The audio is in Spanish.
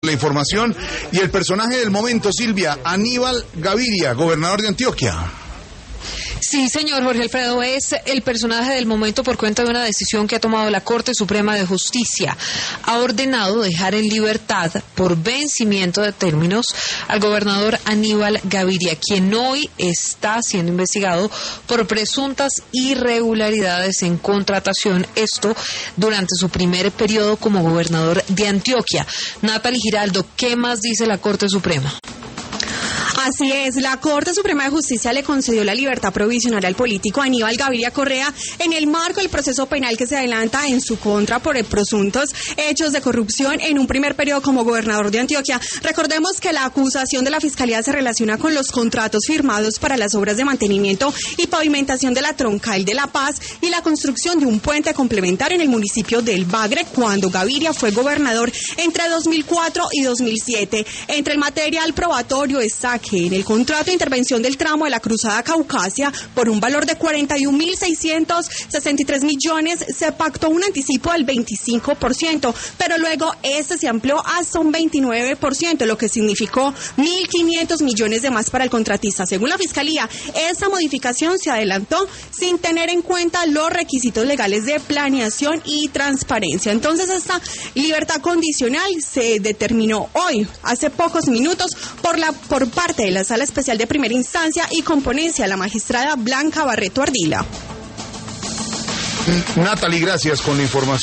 La información y el personaje del momento, Silvia, Aníbal Gaviria, gobernador de Antioquia. Sí, señor Jorge Alfredo, es el personaje del momento por cuenta de una decisión que ha tomado la Corte Suprema de Justicia. Ha ordenado dejar en libertad por vencimiento de términos al gobernador Aníbal Gaviria, quien hoy está siendo investigado por presuntas irregularidades en contratación, esto durante su primer periodo como gobernador de Antioquia. Natalie Giraldo, ¿qué más dice la Corte Suprema? Así es, la Corte Suprema de Justicia le concedió la libertad provisional al político Aníbal Gaviria Correa en el marco del proceso penal que se adelanta en su contra por presuntos hechos de corrupción en un primer periodo como gobernador de Antioquia. Recordemos que la acusación de la Fiscalía se relaciona con los contratos firmados para las obras de mantenimiento y pavimentación de la Troncal de La Paz y la construcción de un puente complementario en el municipio del Bagre cuando Gaviria fue gobernador entre 2004 y 2007. Entre el material probatorio está que en el contrato de intervención del tramo de la Cruzada Caucasia por un valor de 41.663 millones se pactó un anticipo del 25%, pero luego este se amplió hasta un 29%, lo que significó 1.500 millones de más para el contratista. Según la Fiscalía, esta modificación se adelantó sin tener en cuenta los requisitos legales de planeación y transparencia. Entonces esta libertad condicional se determinó hoy, hace pocos minutos, por parte de la Sala Especial de Primera Instancia y con ponencia la magistrada Blanca Barreto Ardila. Natalie, gracias con la información.